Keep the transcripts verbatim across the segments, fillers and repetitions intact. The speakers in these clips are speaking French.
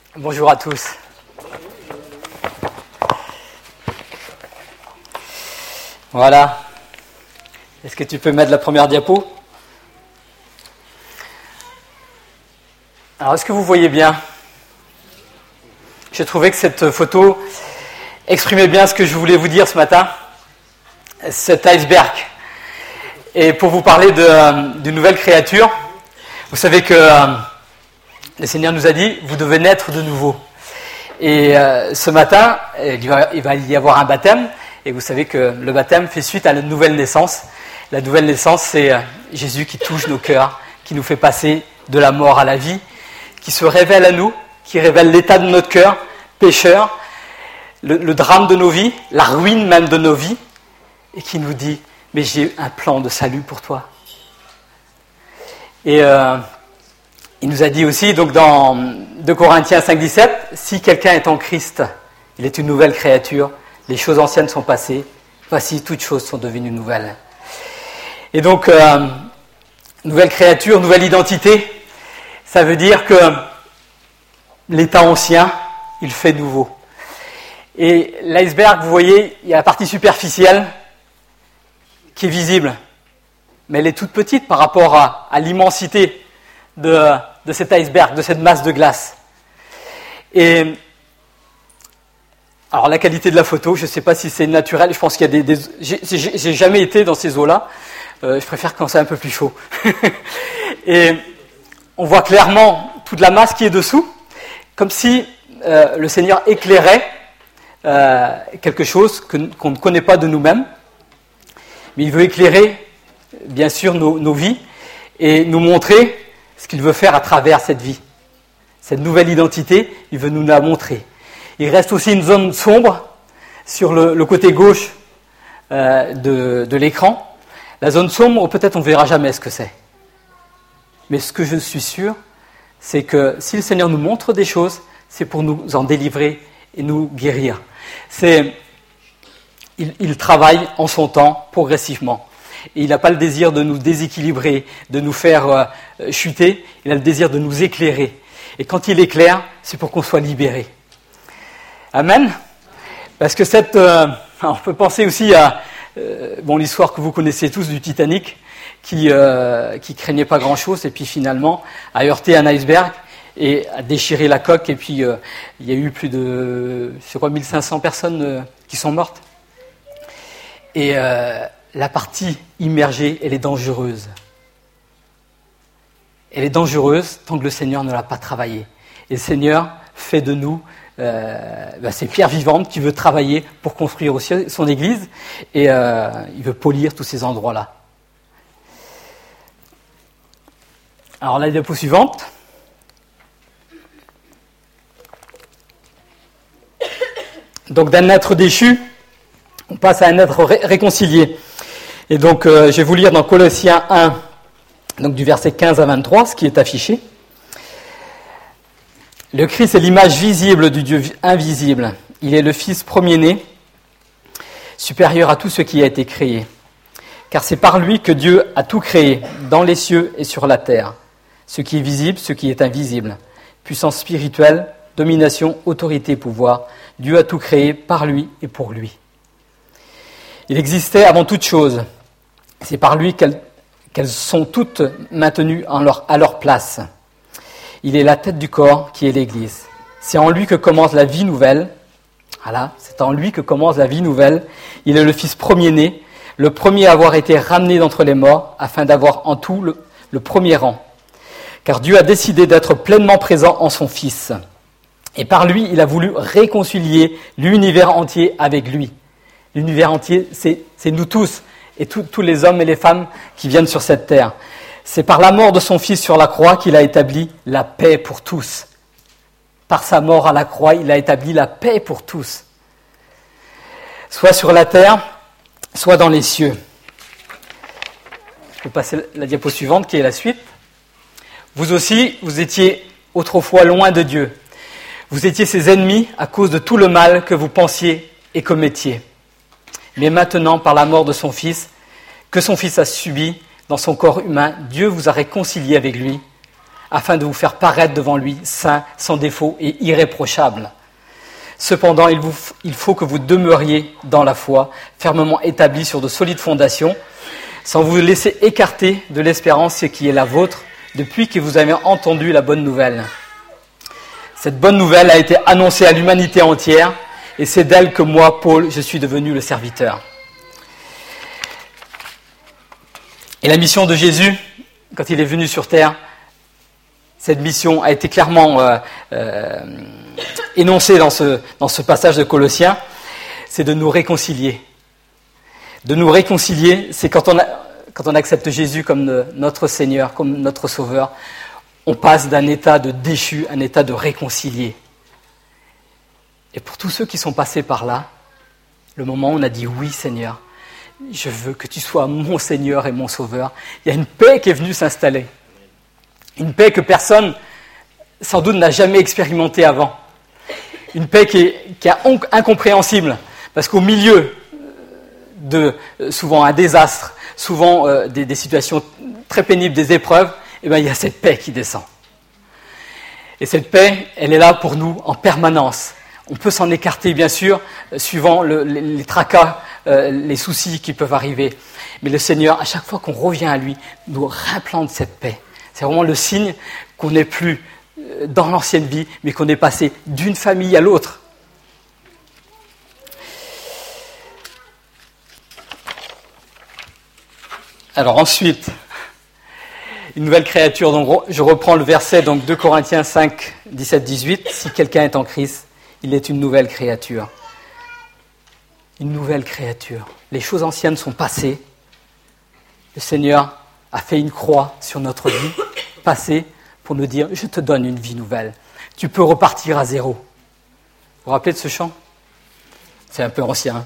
Bonjour à tous. Voilà. Est-ce que tu peux mettre la première diapo ? Alors, est-ce que vous voyez bien ? J'ai trouvé que cette photo exprimait bien ce que je voulais vous dire ce matin. Cet iceberg. Et pour vous parler de, d'une nouvelle créature, vous savez que euh, le Seigneur nous a dit, vous devez naître de nouveau. Et euh, ce matin, il va, il va y avoir un baptême. Et vous savez que le baptême fait suite à la nouvelle naissance. La nouvelle naissance, c'est Jésus qui touche nos cœurs, qui nous fait passer de la mort à la vie, qui se révèle à nous, qui révèle l'état de notre cœur, pécheur, le, le drame de nos vies, la ruine même de nos vies, et qui nous dit, mais j'ai un plan de salut pour toi. Et euh, il nous a dit aussi, donc dans deux Corinthiens cinq, dix-sept, si quelqu'un est en Christ, il est une nouvelle créature, les choses anciennes sont passées, voici toutes choses sont devenues nouvelles. Et donc, euh, nouvelle créature, nouvelle identité, ça veut dire que l'état ancien, il fait nouveau. Et l'iceberg, vous voyez, il y a la partie superficielle qui est visible, mais elle est toute petite par rapport à, à l'immensité de, de cet iceberg, de cette masse de glace. Et alors la qualité de la photo, je ne sais pas si c'est naturel, je pense qu'il y a des... des j'ai, j'ai, j'ai jamais été dans ces eaux-là, euh, je préfère quand c'est un peu plus chaud. Et on voit clairement toute la masse qui est dessous, comme si euh, le Seigneur éclairait euh, quelque chose que, qu'on ne connaît pas de nous-mêmes, mais il veut éclairer, bien sûr, nos, nos vies et nous montrer ce qu'il veut faire à travers cette vie. Cette nouvelle identité, il veut nous la montrer. Il reste aussi une zone sombre sur le, le côté gauche euh, de, de l'écran. La zone sombre, peut-être on ne verra jamais ce que c'est. Mais ce que je suis sûr, c'est que si le Seigneur nous montre des choses, c'est pour nous en délivrer et nous guérir. C'est, il, il travaille en son temps, progressivement. Et il n'a pas le désir de nous déséquilibrer, de nous faire euh, chuter, il a le désir de nous éclairer. Et quand il éclaire, c'est pour qu'on soit libérés. Amen. Parce que cette, euh, on peut penser aussi à euh, bon l'histoire que vous connaissez tous du Titanic, qui euh, qui craignait pas grand-chose et puis finalement a heurté un iceberg et a déchiré la coque et puis euh, il y a eu plus de je crois mille cinq cents personnes euh, qui sont mortes. Et euh, la partie immergée, elle est dangereuse. Elle est dangereuse tant que le Seigneur ne l'a pas travaillée. Et le Seigneur fait de nous Euh, ben c'est pierre vivante qui veut travailler pour construire aussi son église et euh, il veut polir tous ces endroits-là. Alors la diapo suivante. Donc d'un être déchu, on passe à un être ré- réconcilié. Et donc euh, je vais vous lire dans Colossiens un, donc du verset quinze à vingt-trois, ce qui est affiché. Le Christ est l'image visible du Dieu invisible. Il est le Fils premier-né, supérieur à tout ce qui a été créé. Car c'est par lui que Dieu a tout créé, dans les cieux et sur la terre. Ce qui est visible, ce qui est invisible. Puissance spirituelle, domination, autorité, pouvoir. Dieu a tout créé par lui et pour lui. Il existait avant toute chose. C'est par lui qu'elles, qu'elles sont toutes maintenues en leur, à leur place. Il est la tête du corps qui est l'Église. C'est en lui que commence la vie nouvelle. Voilà, c'est en lui que commence la vie nouvelle. Il est le Fils premier-né, le premier à avoir été ramené d'entre les morts, afin d'avoir en tout le, le premier rang. Car Dieu a décidé d'être pleinement présent en son Fils. Et par lui, il a voulu réconcilier l'univers entier avec lui. L'univers entier, c'est, c'est nous tous, et tout, tous les hommes et les femmes qui viennent sur cette terre. C'est par la mort de son Fils sur la croix qu'il a établi la paix pour tous. Par sa mort à la croix, il a établi la paix pour tous. Soit sur la terre, soit dans les cieux. Je peux passer la diapo suivante, qui est la suite. Vous aussi, vous étiez autrefois loin de Dieu. Vous étiez ses ennemis à cause de tout le mal que vous pensiez et commettiez. Mais maintenant, par la mort de son Fils, que son Fils a subi, dans son corps humain, Dieu vous a réconcilié avec lui, afin de vous faire paraître devant lui saint, sans défaut et irréprochable. Cependant, il, vous, il faut que vous demeuriez dans la foi, fermement établis sur de solides fondations, sans vous laisser écarter de l'espérance qui est la vôtre depuis que vous avez entendu la bonne nouvelle. Cette bonne nouvelle a été annoncée à l'humanité entière, et c'est d'elle que moi, Paul, je suis devenu le serviteur. Et la mission de Jésus, quand il est venu sur terre, cette mission a été clairement euh, euh, énoncée dans ce, dans ce passage de Colossiens, c'est de nous réconcilier. De nous réconcilier, c'est quand on, a, quand on accepte Jésus comme notre Seigneur, comme notre Sauveur, on passe d'un état de déchu à un état de réconcilié. Et pour tous ceux qui sont passés par là, le moment où on a dit « Oui Seigneur, je veux que tu sois mon Seigneur et mon Sauveur », il y a une paix qui est venue s'installer. Une paix que personne, sans doute, n'a jamais expérimentée avant. Une paix qui est, qui est incompréhensible, parce qu'au milieu de euh, souvent un désastre, souvent euh, des, des situations très pénibles, des épreuves, eh bien, il y a cette paix qui descend. Et cette paix, elle est là pour nous en permanence. On peut s'en écarter, bien sûr, euh, suivant le, les, les tracas, euh, les soucis qui peuvent arriver. Mais le Seigneur, à chaque fois qu'on revient à lui, nous réimplante cette paix. C'est vraiment le signe qu'on n'est plus dans l'ancienne vie, mais qu'on est passé d'une famille à l'autre. Alors ensuite, une nouvelle créature. Donc je reprends le verset, donc deux Corinthiens cinq, dix-sept, dix-huit. Si quelqu'un est en Christ, il est une nouvelle créature. Une nouvelle créature. Les choses anciennes sont passées. Le Seigneur a fait une croix sur notre vie passée pour nous dire « Je te donne une vie nouvelle. Tu peux repartir à zéro. » Vous vous rappelez de ce chant ? C'est un peu ancien.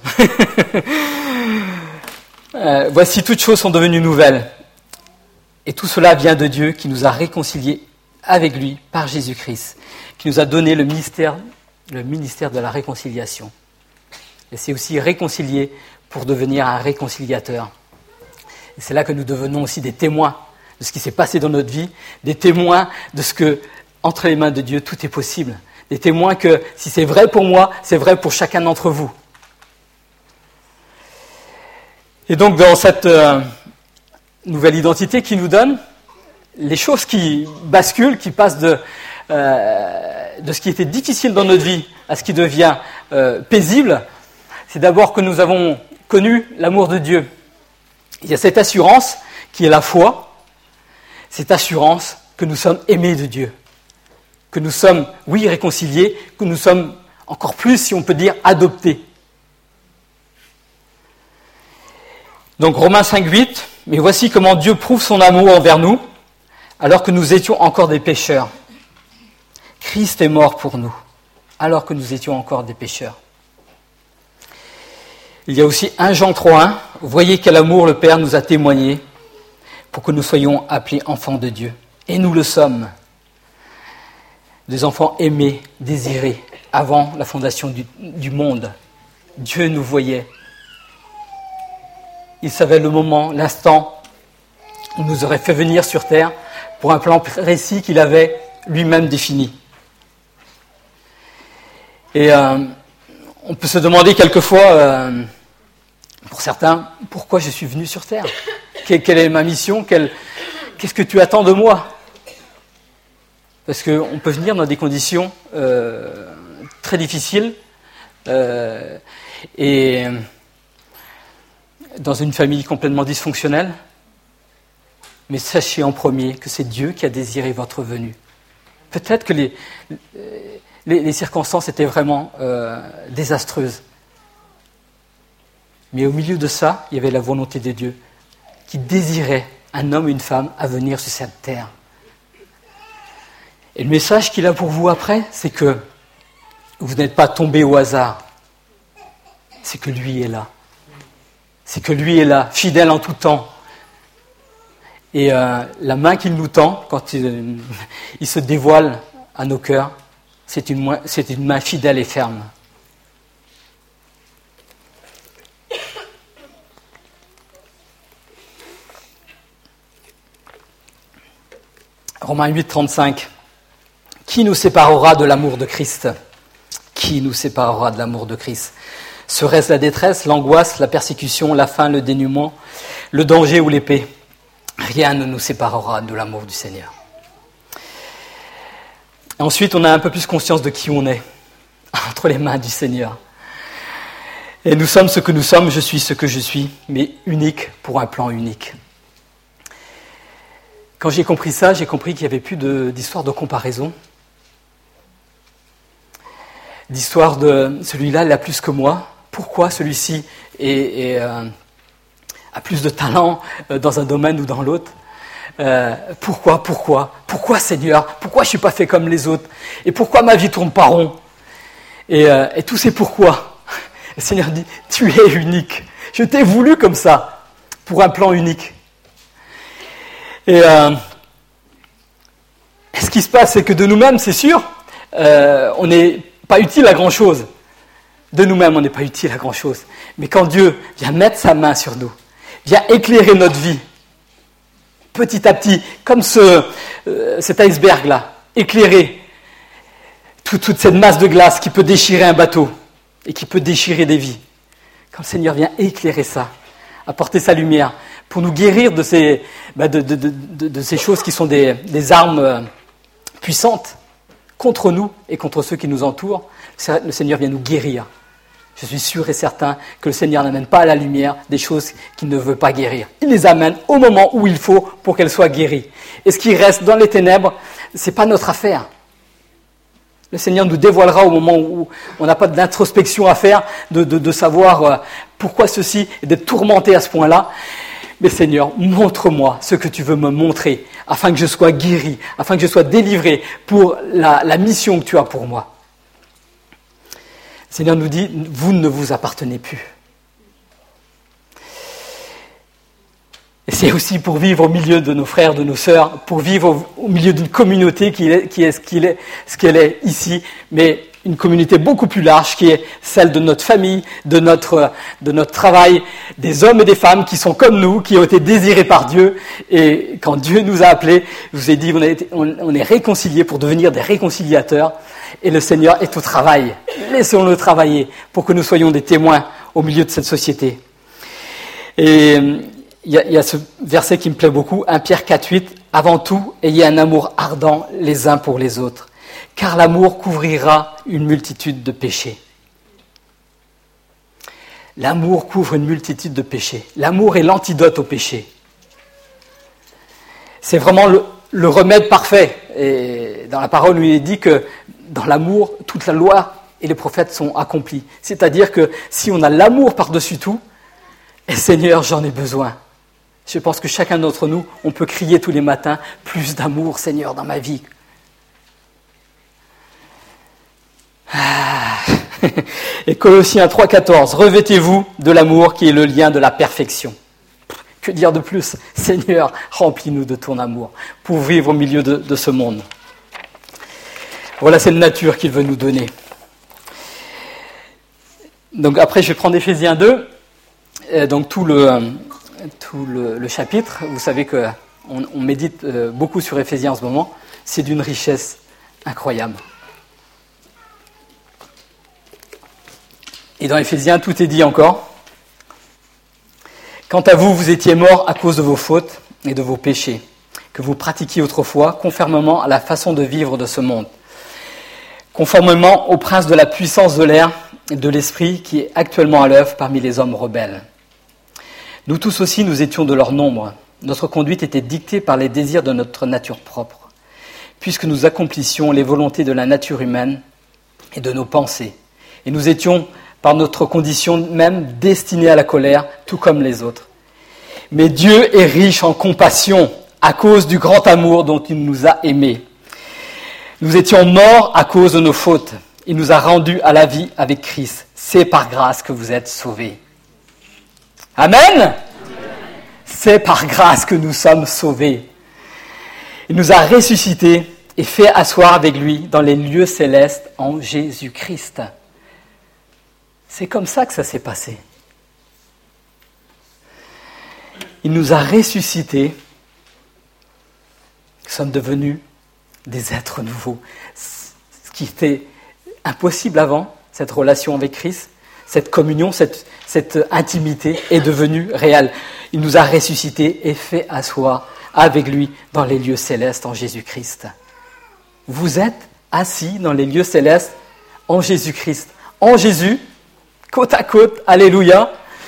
euh, Voici, toutes choses sont devenues nouvelles. Et tout cela vient de Dieu qui nous a réconciliés avec lui par Jésus-Christ, qui nous a donné le ministère, le ministère de la réconciliation. Et c'est aussi réconcilier pour devenir un réconciliateur. Et c'est là que nous devenons aussi des témoins de ce qui s'est passé dans notre vie, des témoins de ce que, entre les mains de Dieu, tout est possible. Des témoins que, si c'est vrai pour moi, c'est vrai pour chacun d'entre vous. Et donc, dans cette euh, nouvelle identité qu'il nous donne, les choses qui basculent, qui passent de, euh, de ce qui était difficile dans notre vie à ce qui devient euh, paisible, c'est d'abord que nous avons connu l'amour de Dieu. Il y a cette assurance qui est la foi, cette assurance que nous sommes aimés de Dieu, que nous sommes, oui, réconciliés, que nous sommes encore plus, si on peut dire, adoptés. Donc Romains cinq, huit, mais voici comment Dieu prouve son amour envers nous, alors que nous étions encore des pécheurs. Christ est mort pour nous, alors que nous étions encore des pécheurs. Il y a aussi un Jean trois, un, voyez quel amour le Père nous a témoigné pour que nous soyons appelés enfants de Dieu. Et nous le sommes. Des enfants aimés, désirés, avant la fondation du, du monde. Dieu nous voyait. Il savait le moment, l'instant où il nous aurait fait venir sur terre pour un plan précis qu'il avait lui-même défini. Et euh, on peut se demander quelquefois, euh, pour certains, pourquoi je suis venu sur terre ? Quelle, quelle est ma mission ? Quelle, Qu'est-ce que tu attends de moi ? Parce qu'on peut venir dans des conditions euh, très difficiles euh, et dans une famille complètement dysfonctionnelle. Mais sachez en premier que c'est Dieu qui a désiré votre venue. Peut-être que les, les, les circonstances étaient vraiment euh, désastreuses. Mais au milieu de ça, il y avait la volonté de Dieu qui désirait un homme et une femme à venir sur cette terre. Et le message qu'il a pour vous après, c'est que vous n'êtes pas tombés au hasard. C'est que lui est là. C'est que lui est là, fidèle en tout temps. Et euh, la main qu'il nous tend, quand il, il se dévoile à nos cœurs, c'est une, c'est une main fidèle et ferme. Romains huit, trente-cinq. Qui nous séparera de l'amour de Christ ? Qui nous séparera de l'amour de Christ ? Serait-ce la détresse, l'angoisse, la persécution, la faim, le dénuement, le danger ou l'épée ? Rien ne nous séparera de l'amour du Seigneur. Ensuite, on a un peu plus conscience de qui on est entre les mains du Seigneur. Et nous sommes ce que nous sommes, je suis ce que je suis, mais unique pour un plan unique. Quand j'ai compris ça, j'ai compris qu'il n'y avait plus de, d'histoire de comparaison. D'histoire de celui-là, il a plus que moi. Pourquoi celui-ci est, est, euh, a plus de talent euh, dans un domaine ou dans l'autre ? euh, Pourquoi, pourquoi Pourquoi Seigneur ? Pourquoi je ne suis pas fait comme les autres ? Et pourquoi ma vie tourne pas rond ? Et, euh, et tous ces pourquoi. Le Seigneur dit, tu es unique. Je t'ai voulu comme ça, pour un plan unique. Et, euh, et ce qui se passe, c'est que de nous-mêmes, c'est sûr, euh, on n'est pas utile à grand-chose. De nous-mêmes, on n'est pas utile à grand-chose. Mais quand Dieu vient mettre sa main sur nous, vient éclairer notre vie, petit à petit, comme ce, euh, cet iceberg-là, éclairer tout, toute cette masse de glace qui peut déchirer un bateau, et qui peut déchirer des vies. Quand le Seigneur vient éclairer ça, apporter sa lumière, pour nous guérir de ces, bah de, de, de, de, de ces choses qui sont des, des armes puissantes contre nous et contre ceux qui nous entourent, le Seigneur vient nous guérir. Je suis sûr et certain que le Seigneur n'amène pas à la lumière des choses qu'il ne veut pas guérir. Il les amène au moment où il faut pour qu'elles soient guéries. Et ce qui reste dans les ténèbres, ce n'est pas notre affaire. Le Seigneur nous dévoilera au moment où on n'a pas d'introspection à faire, de, de, de savoir pourquoi ceci, et d'être tourmenté à ce point-là. Mais Seigneur, montre-moi ce que tu veux me montrer, afin que je sois guéri, afin que je sois délivré pour la, la mission que tu as pour moi. Le Seigneur nous dit, vous ne vous appartenez plus. Et c'est aussi pour vivre au milieu de nos frères, de nos sœurs, pour vivre au, au milieu d'une communauté qui est, qui est, ce, qu'il est ce qu'elle est ici, mais une communauté beaucoup plus large qui est celle de notre famille, de notre, de notre travail, des hommes et des femmes qui sont comme nous, qui ont été désirés par Dieu. Et quand Dieu nous a appelés, je vous ai dit, on, a été, on, on est réconciliés pour devenir des réconciliateurs. Et le Seigneur est au travail. Laissons-le travailler pour que nous soyons des témoins au milieu de cette société. Et il y, y a ce verset qui me plaît beaucoup, premier Pierre quatre, huit. Avant tout, ayez un amour ardent les uns pour les autres, car l'amour couvrira une multitude de péchés. L'amour couvre une multitude de péchés. L'amour est l'antidote au péché. C'est vraiment le, le remède parfait. Et dans la parole, il est dit que dans l'amour, toute la loi et les prophètes sont accomplis. C'est-à-dire que si on a l'amour par-dessus tout, et Seigneur, j'en ai besoin. Je pense que chacun d'entre nous, on peut crier tous les matins, plus d'amour, Seigneur, dans ma vie. Ah. Et Colossiens trois, quatorze, revêtez-vous de l'amour qui est le lien de la perfection. Que dire de plus ? Seigneur, remplis-nous de ton amour pour vivre au milieu de, de ce monde. Voilà cette nature qu'il veut nous donner. Donc après, je vais prendre Éphésiens deux, et donc tout le... tout le, le chapitre. Vous savez qu'on on médite beaucoup sur Éphésiens en ce moment. C'est d'une richesse incroyable. Et dans Éphésiens, tout est dit encore. Quant à vous, vous étiez morts à cause de vos fautes et de vos péchés, que vous pratiquiez autrefois, conformément à la façon de vivre de ce monde, conformément au prince de la puissance de l'air et de l'esprit qui est actuellement à l'œuvre parmi les hommes rebelles. Nous tous aussi, nous étions de leur nombre. Notre conduite était dictée par les désirs de notre nature propre, puisque nous accomplissions les volontés de la nature humaine et de nos pensées. Et nous étions, par notre condition même, destinés à la colère, tout comme les autres. Mais Dieu est riche en compassion, à cause du grand amour dont il nous a aimés. Nous étions morts à cause de nos fautes. Il nous a rendus à la vie avec Christ. C'est par grâce que vous êtes sauvés. Amen. Amen. C'est par grâce que nous sommes sauvés. Il nous a ressuscités et fait asseoir avec lui dans les lieux célestes en Jésus-Christ. C'est comme ça que ça s'est passé. Il nous a ressuscités Nous sommes devenus des êtres nouveaux. Ce qui était impossible avant, cette relation avec Christ, cette communion, cette, cette intimité est devenue réelle. Il nous a ressuscités et fait asseoir avec lui dans les lieux célestes en Jésus-Christ. Vous êtes assis dans les lieux célestes en Jésus-Christ. En Jésus, côte à côte, alléluia,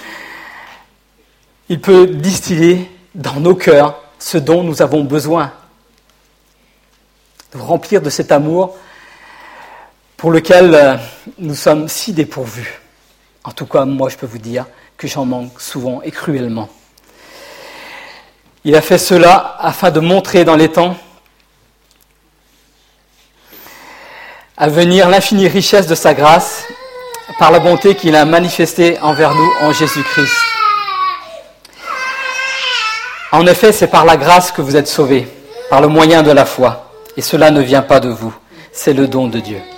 il peut distiller dans nos cœurs ce dont nous avons besoin. De remplir de cet amour pour lequel nous sommes si dépourvus. En tout cas, moi, je peux vous dire que j'en manque souvent et cruellement. Il a fait cela afin de montrer dans les temps à venir l'infinie richesse de sa grâce par la bonté qu'il a manifestée envers nous en Jésus-Christ. En effet, c'est par la grâce que vous êtes sauvés, par le moyen de la foi. Et cela ne vient pas de vous, c'est le don de Dieu.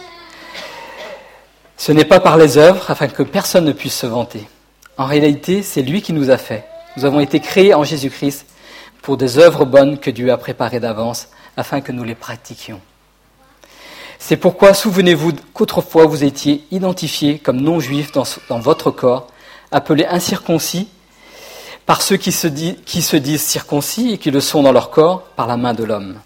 Ce n'est pas par les œuvres, afin que personne ne puisse se vanter. En réalité, c'est lui qui nous a fait. Nous avons été créés en Jésus-Christ pour des œuvres bonnes que Dieu a préparées d'avance, afin que nous les pratiquions. C'est pourquoi, souvenez-vous qu'autrefois vous étiez identifiés comme non-juifs dans, dans votre corps, appelés incirconcis par ceux qui se, dit, qui se disent circoncis et qui le sont dans leur corps par la main de l'homme.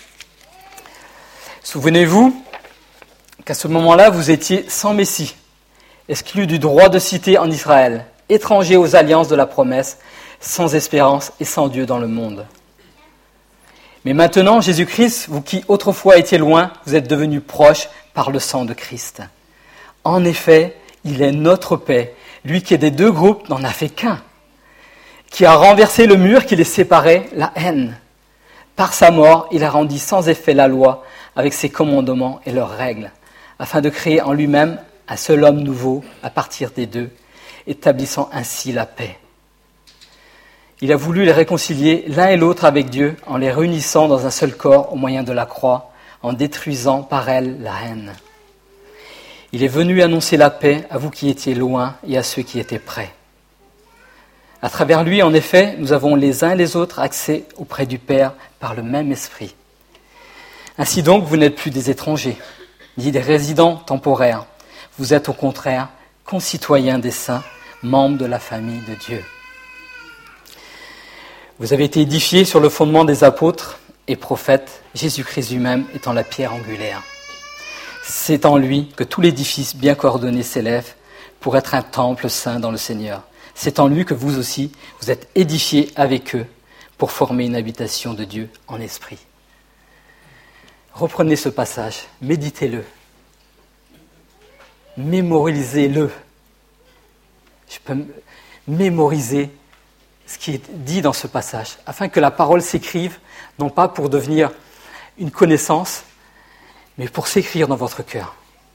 Souvenez-vous qu'à ce moment-là, vous étiez sans Messie, exclus du droit de cité en Israël, étrangers aux alliances de la promesse, sans espérance et sans Dieu dans le monde. Mais maintenant, Jésus-Christ, vous qui autrefois étiez loin, vous êtes devenus proches par le sang de Christ. En effet, il est notre paix. Lui qui est des deux groupes n'en a fait qu'un, qui a renversé le mur qui les séparait, la haine. Par sa mort, il a rendu sans effet la loi avec ses commandements et leurs règles, afin de créer en lui-même un seul homme nouveau à partir des deux, établissant ainsi la paix. Il a voulu les réconcilier l'un et l'autre avec Dieu en les réunissant dans un seul corps au moyen de la croix, en détruisant par elle la haine. Il est venu annoncer la paix à vous qui étiez loin et à ceux qui étaient près. À travers lui, en effet, nous avons les uns et les autres accès auprès du Père par le même esprit. Ainsi donc, vous n'êtes plus des étrangers, ni des résidents temporaires. Vous êtes au contraire concitoyens des saints, membres de la famille de Dieu. Vous avez été édifiés sur le fondement des apôtres et prophètes, Jésus-Christ lui-même étant la pierre angulaire. C'est en lui que tout l'édifice bien coordonné s'élève pour être un temple saint dans le Seigneur. C'est en lui que vous aussi, vous êtes édifiés avec eux pour former une habitation de Dieu en esprit. Reprenez ce passage, méditez-le, mémorisez-le. Je peux mémoriser ce qui est dit dans ce passage, afin que la parole s'écrive, non pas pour devenir une connaissance, mais pour s'écrire dans votre cœur.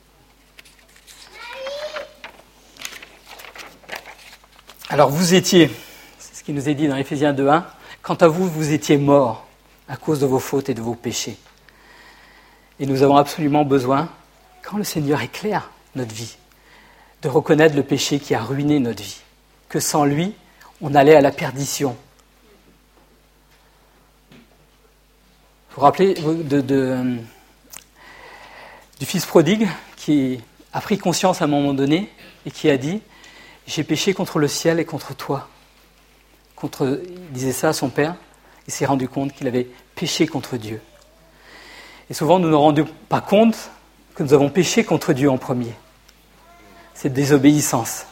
Alors vous étiez, c'est ce qui nous est dit dans Éphésiens deux un, quant à vous, vous étiez morts à cause de vos fautes et de vos péchés. Et nous avons absolument besoin, quand le Seigneur éclaire notre vie, de reconnaître le péché qui a ruiné notre vie, que sans lui, on allait à la perdition. Vous vous rappelez de, de, du fils prodigue qui a pris conscience à un moment donné et qui a dit « J'ai péché contre le ciel et contre toi ». Contre, il disait ça à son père, il s'est rendu compte qu'il avait péché contre Dieu. Et souvent, nous ne nous rendons pas compte que nous avons péché contre Dieu en premier. C'est désobéissance.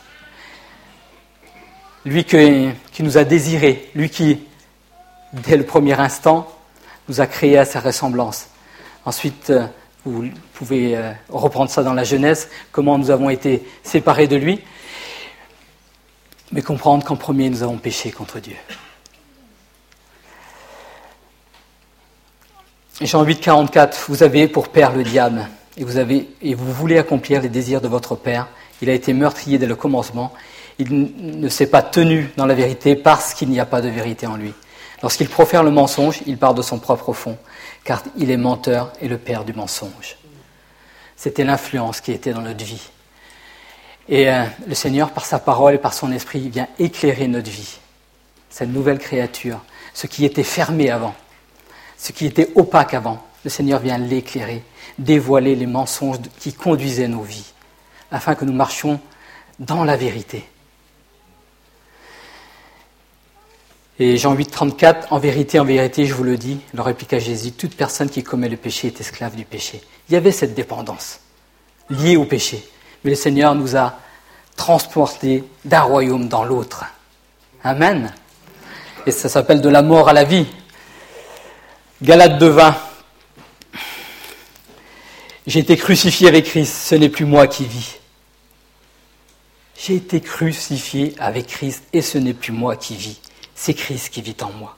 Lui que, qui nous a désirés, lui qui, dès le premier instant, nous a créés à sa ressemblance. Ensuite, vous pouvez reprendre ça dans la Genèse, comment nous avons été séparés de lui, mais comprendre qu'en premier, nous avons péché contre Dieu. Jean huit, quarante-quatre, vous avez pour père le diable, et vous, avez, et vous voulez accomplir les désirs de votre père. Il a été meurtrier dès le commencement. Il ne s'est pas tenu dans la vérité parce qu'il n'y a pas de vérité en lui. Lorsqu'il profère le mensonge, il part de son propre fond, car il est menteur et le père du mensonge. C'était l'influence qui était dans notre vie. Et euh, le Seigneur, par sa parole et par son esprit, vient éclairer notre vie. Cette nouvelle créature, ce qui était fermé avant, Ce qui était opaque avant, le Seigneur vient l'éclairer, dévoiler les mensonges qui conduisaient nos vies, afin que nous marchions dans la vérité. Et Jean huit, trente-quatre, en vérité, en vérité, je vous le dis, leur répliqua Jésus, toute personne qui commet le péché est esclave du péché. Il y avait cette dépendance liée au péché. Mais le Seigneur nous a transportés d'un royaume dans l'autre. Amen. Et ça s'appelle de la mort à la vie. Galates deux, vingt. J'ai été crucifié avec Christ, ce n'est plus moi qui vis. J'ai été crucifié avec Christ et ce n'est plus moi qui vis. C'est Christ qui vit en moi.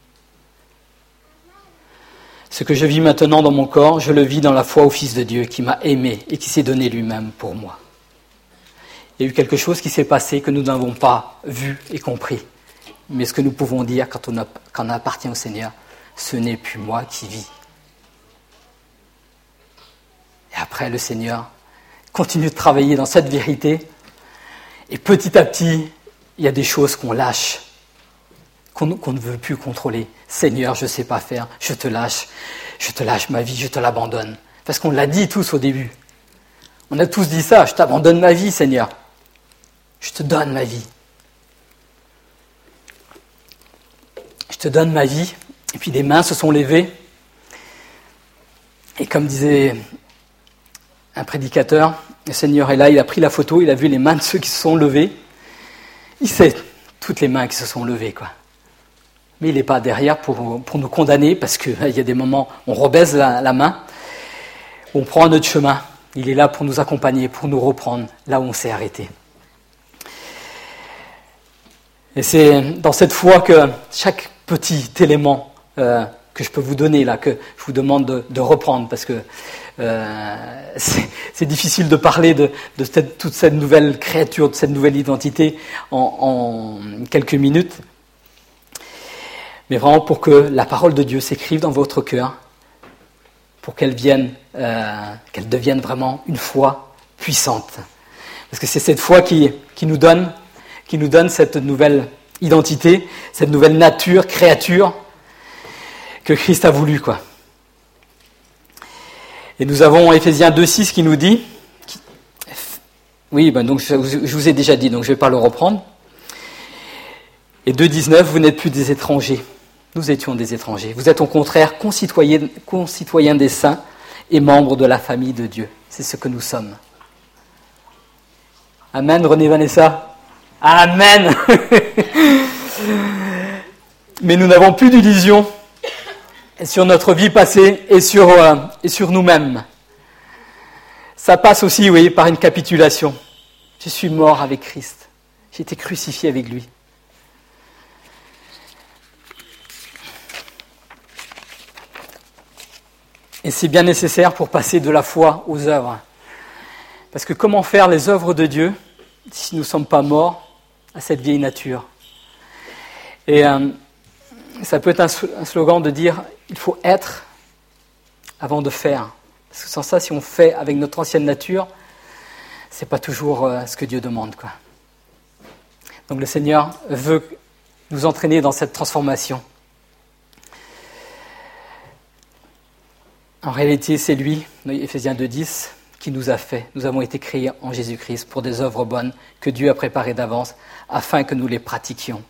Ce que je vis maintenant dans mon corps, je le vis dans la foi au Fils de Dieu qui m'a aimé et qui s'est donné lui-même pour moi. Il y a eu quelque chose qui s'est passé que nous n'avons pas vu et compris. Mais ce que nous pouvons dire quand on, a, quand on appartient au Seigneur, ce n'est plus moi qui vis. Et après, le Seigneur continue de travailler dans cette vérité. Et petit à petit, il y a des choses qu'on lâche, qu'on, qu'on ne veut plus contrôler. Seigneur, je ne sais pas faire, je te lâche, je te lâche ma vie, je te l'abandonne. Parce qu'on l'a dit tous au début. On a tous dit ça, je t'abandonne ma vie, Seigneur. Je te donne ma vie. Je te donne ma vie. Et puis des mains se sont levées. Et comme disait un prédicateur, le Seigneur est là, il a pris la photo, il a vu les mains de ceux qui se sont levés. Il sait toutes les mains qui se sont levées, quoi. Mais il n'est pas derrière pour, pour nous condamner, parce qu'il y a des moments où on rebaisse la, la main, où on prend notre chemin. Il est là pour nous accompagner, pour nous reprendre là où on s'est arrêté. Et c'est dans cette foi que chaque petit élément euh, que je peux vous donner, là, que je vous demande de, de reprendre, parce que euh, c'est, c'est difficile de parler de, de cette, toute cette nouvelle créature, de cette nouvelle identité en, en quelques minutes. Mais vraiment pour que la parole de Dieu s'écrive dans votre cœur, pour qu'elle vienne, euh, qu'elle devienne vraiment une foi puissante. Parce que c'est cette foi qui, qui nous donne, qui nous donne cette nouvelle identité, cette nouvelle nature, créature que Christ a voulu, quoi. Et nous avons Éphésiens deux six qui nous dit, qui, oui, ben donc je, je vous ai déjà dit, donc je ne vais pas le reprendre. Et deux dix-neuf, vous n'êtes plus des étrangers. Nous étions des étrangers. Vous êtes au contraire concitoyens, concitoyens des saints et membres de la famille de Dieu. C'est ce que nous sommes. Amen, René Vanessa. Amen. Mais nous n'avons plus d'illusions sur notre vie passée et sur, euh, et sur nous-mêmes. Ça passe aussi, oui, par une capitulation. Je suis mort avec Christ. J'ai été crucifié avec lui. Et c'est bien nécessaire pour passer de la foi aux œuvres. Parce que comment faire les œuvres de Dieu si nous ne sommes pas morts à cette vieille nature? Et euh, ça peut être un slogan de dire il faut être avant de faire. Parce que sans ça, si on fait avec notre ancienne nature, c'est pas toujours euh, ce que Dieu demande, quoi. Donc le Seigneur veut nous entraîner dans cette transformation. En réalité, c'est lui, Éphésiens deux dix, qui nous a fait. Nous avons été créés en Jésus-Christ pour des œuvres bonnes que Dieu a préparées d'avance afin que nous les pratiquions.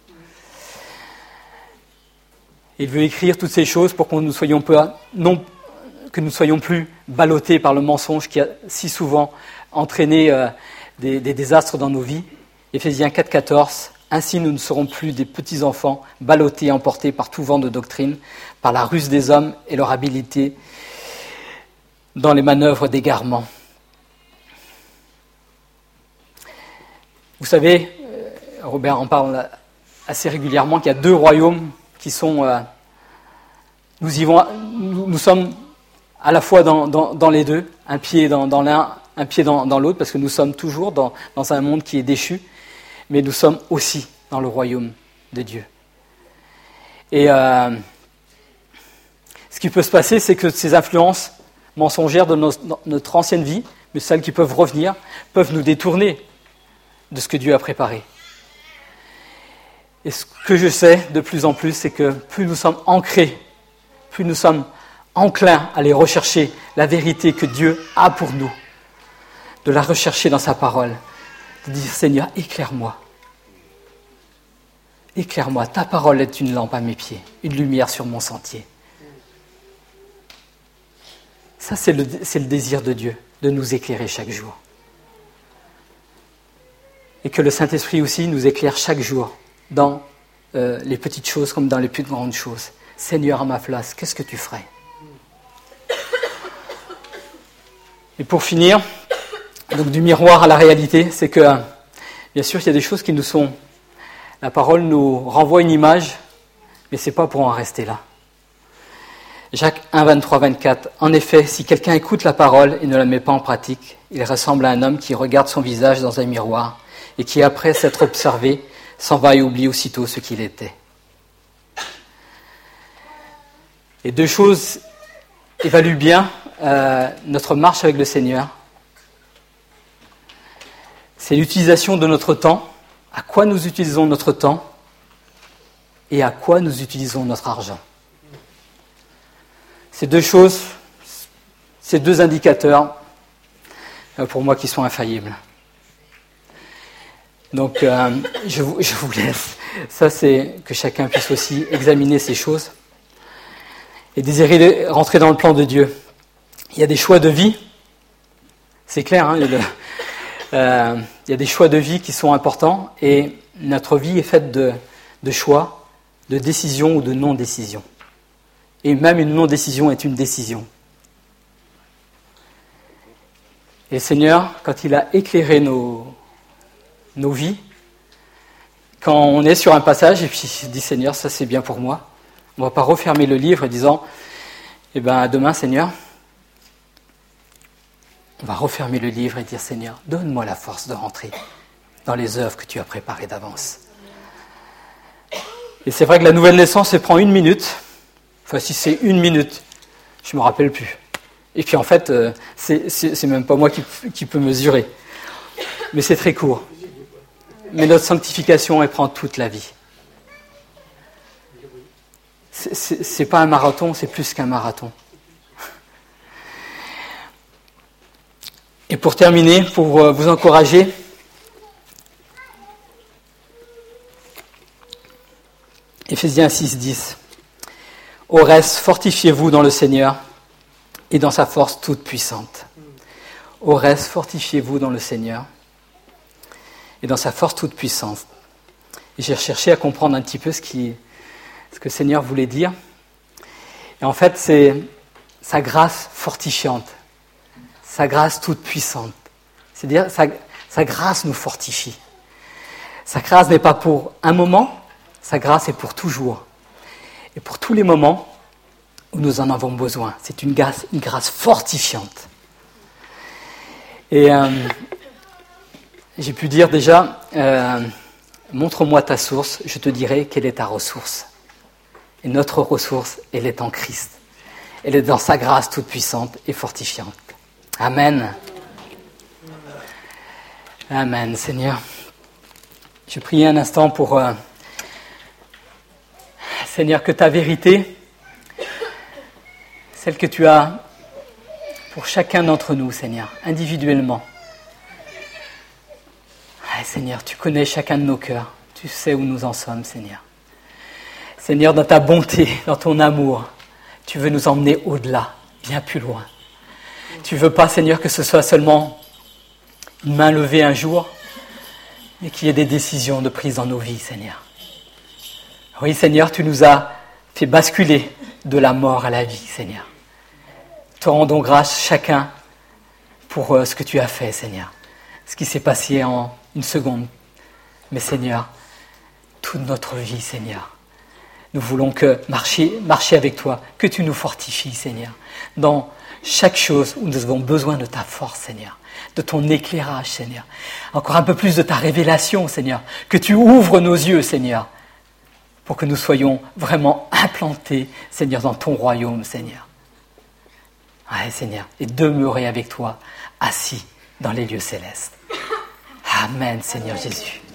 Il veut écrire toutes ces choses pour que nous soyons pas, non, que nous soyons plus ballottés par le mensonge qui a si souvent entraîné euh, des, des désastres dans nos vies. Éphésiens quatre quatorze, ainsi nous ne serons plus des petits enfants ballottés et emportés par tout vent de doctrine, par la ruse des hommes et leur habileté dans les manœuvres d'égarement. Vous savez, Robert en parle assez régulièrement, qu'il y a deux royaumes qui sont... Euh, nous y vont, nous, nous sommes à la fois dans, dans, dans les deux, un pied dans, dans l'un, un pied dans, dans l'autre, parce que nous sommes toujours dans, dans un monde qui est déchu, mais nous sommes aussi dans le royaume de Dieu. Et euh, ce qui peut se passer, c'est que ces influences mensongères de nos, notre ancienne vie, mais celles qui peuvent revenir, peuvent nous détourner de ce que Dieu a préparé. Et ce que je sais de plus en plus, c'est que plus nous sommes ancrés plus nous sommes enclins à aller rechercher la vérité que Dieu a pour nous, de la rechercher dans sa parole, de dire Seigneur, éclaire-moi. Éclaire-moi, ta parole est une lampe à mes pieds, une lumière sur mon sentier. Ça, c'est le, c'est le désir de Dieu, de nous éclairer chaque jour. Et que le Saint-Esprit aussi nous éclaire chaque jour dans euh, les petites choses comme dans les plus grandes choses. Seigneur, à ma place, qu'est-ce que tu ferais? Et pour finir, donc du miroir à la réalité, c'est que, bien sûr, il y a des choses qui nous sont... La parole nous renvoie une image, mais ce n'est pas pour en rester là. Jacques un, vingt-trois, vingt-quatre. En effet, si quelqu'un écoute la parole et ne la met pas en pratique, il ressemble à un homme qui regarde son visage dans un miroir et qui, après s'être observé, s'en va et oublie aussitôt ce qu'il était. Et deux choses évaluent bien euh, notre marche avec le Seigneur. C'est l'utilisation de notre temps, à quoi nous utilisons notre temps et à quoi nous utilisons notre argent. Ces deux choses, ces deux indicateurs, pour moi, qui sont infaillibles. Donc, euh, je, vous, je vous laisse. Ça, c'est que chacun puisse aussi examiner ces choses et désirer rentrer dans le plan de Dieu. Il y a des choix de vie, c'est clair, hein, il, y a le, euh, il y a des choix de vie qui sont importants et notre vie est faite de, de choix, de décision ou de non-décision. Et même une non-décision est une décision. Et le Seigneur, quand il a éclairé nos, nos vies, quand on est sur un passage et puis il dit Seigneur, ça c'est bien pour moi, on ne va pas refermer le livre en disant eh bien demain Seigneur, on va refermer le livre et dire Seigneur, donne-moi la force de rentrer dans les œuvres que tu as préparées d'avance. Et c'est vrai que la nouvelle naissance, elle prend une minute. Enfin, si c'est une minute, je ne me rappelle plus. Et puis en fait, euh, c'est, c'est, c'est même pas moi qui, qui peux mesurer. Mais c'est très court. Mais notre sanctification, elle prend toute la vie. C'est, c'est, c'est pas un marathon, c'est plus qu'un marathon. Et pour terminer, pour euh, vous encourager, Éphésiens six, dix. Au reste, fortifiez-vous dans le Seigneur et dans sa force toute puissante. Au reste, fortifiez-vous dans le Seigneur et dans sa force toute puissante. Et j'ai cherché à comprendre un petit peu ce, qui, ce que le Seigneur voulait dire. Et en fait, c'est sa grâce fortifiante, sa grâce toute puissante. C'est-à-dire, sa, sa grâce nous fortifie. Sa grâce n'est pas pour un moment, sa grâce est pour toujours. Et pour tous les moments où nous en avons besoin. C'est une grâce, une grâce fortifiante. Et euh, j'ai pu dire déjà, euh, montre-moi ta source, je te dirai quelle est ta ressource. Et notre ressource, elle est en Christ. Elle est dans sa grâce toute puissante et fortifiante. Amen. Amen, Seigneur. Je prie un instant pour... Euh, Seigneur, que ta vérité, celle que tu as pour chacun d'entre nous, Seigneur, individuellement. Ah, Seigneur, tu connais chacun de nos cœurs. Tu sais où nous en sommes, Seigneur. Seigneur, dans ta bonté, dans ton amour, tu veux nous emmener au-delà, bien plus loin. Tu ne veux pas, Seigneur, que ce soit seulement une main levée un jour, mais qu'il y ait des décisions de prise dans nos vies, Seigneur. Oui, Seigneur, tu nous as fait basculer de la mort à la vie, Seigneur. Te rendons grâce chacun pour euh, ce que tu as fait, Seigneur. Ce qui s'est passé en une seconde. Mais Seigneur, toute notre vie, Seigneur, nous voulons que marcher, marcher avec toi, que tu nous fortifies, Seigneur, dans chaque chose où nous avons besoin de ta force, Seigneur, de ton éclairage, Seigneur. Encore un peu plus de ta révélation, Seigneur, que tu ouvres nos yeux, Seigneur, pour que nous soyons vraiment implantés, Seigneur, dans ton royaume, Seigneur. Ouais, Seigneur, et demeurer avec toi, assis dans les lieux célestes. Amen, Seigneur Jésus.